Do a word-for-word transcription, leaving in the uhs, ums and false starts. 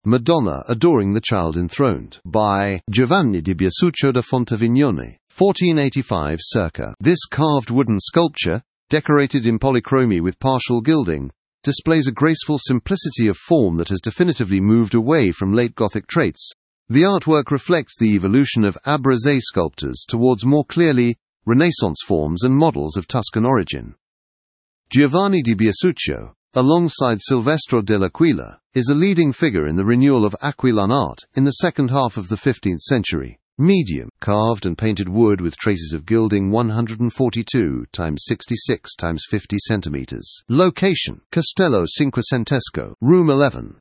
Madonna adoring the child enthroned, by Giovanni di Biasuccio da Fontavignone, fourteen eighty-five circa. This carved wooden sculpture, decorated in polychromy with partial gilding, displays a graceful simplicity of form that has definitively moved away from late Gothic traits. The artwork reflects the evolution of Abruzese sculptors towards more clearly Renaissance forms and models of Tuscan origin. Giovanni di Biasuccio, alongside Silvestro dell'Aquila, is a leading figure in the renewal of Aquilan art in the second half of the fifteenth century. Medium, carved and painted wood with traces of gilding, one hundred forty-two by sixty-six by fifty centimeters. Location: Castello Cinquecentesco, room eleven.